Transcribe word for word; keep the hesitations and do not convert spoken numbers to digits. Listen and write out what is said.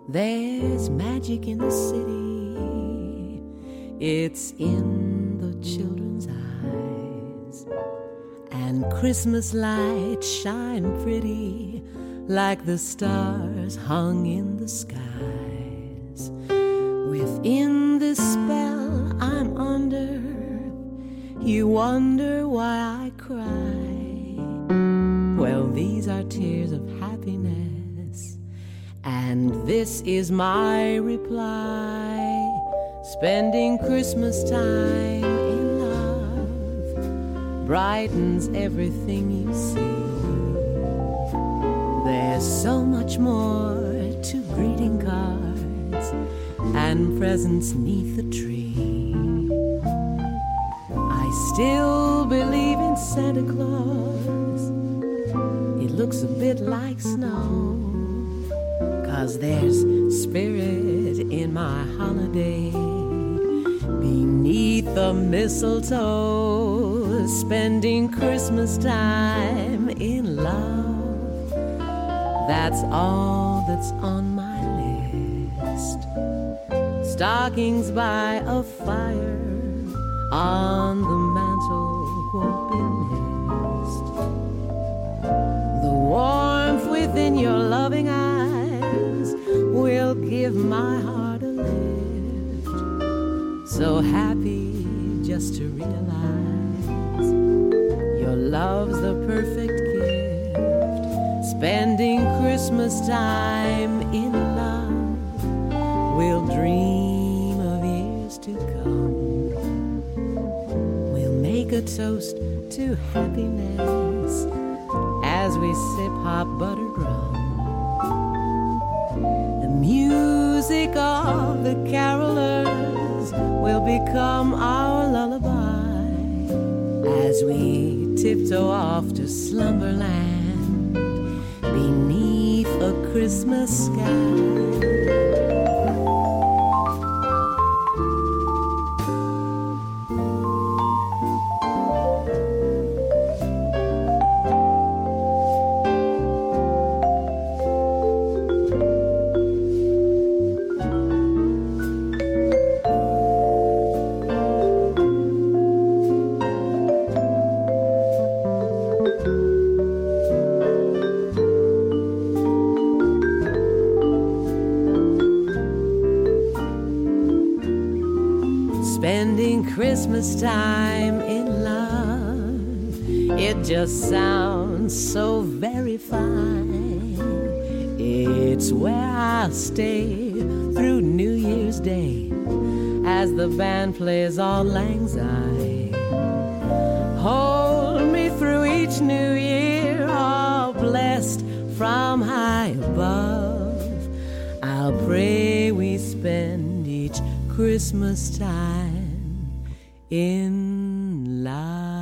There's magic in the city. It's in the children's eyes. And Christmas lights shine pretty like the stars hung in the skies. Within this spell I'm under, you wonder why I cry. Well, these are tears of happiness, and this is my reply. Spending Christmas time in love brightens everything you see. There's so much more to greeting cards and presents 'neath the tree. I still believe in Santa Claus. It looks a bit like snow, 'cause there's spirit in my holiday beneath the mistletoe. Spending Christmas time in love, that's all that's on my list. Stockings by a fire on the mantle won't be missed. The warmth within your loving eyes will give my heart a lift. So happy just to realize your love's the perfect gift. Spending Christmas time in love, we'll dream of years to come. We'll make a toast to happiness as we sip hot buttered rum. The music of the carolers will become our lullaby as we tiptoe off to slumberland beneath a Christmas sky. Spending Christmas time in love, it just sounds so very fine. It's where I'll stay through New Year's Day as the band plays Auld Lang Syne. Hold me through each new year, all blessed from high above. I'll pray we spend each Christmas time in love.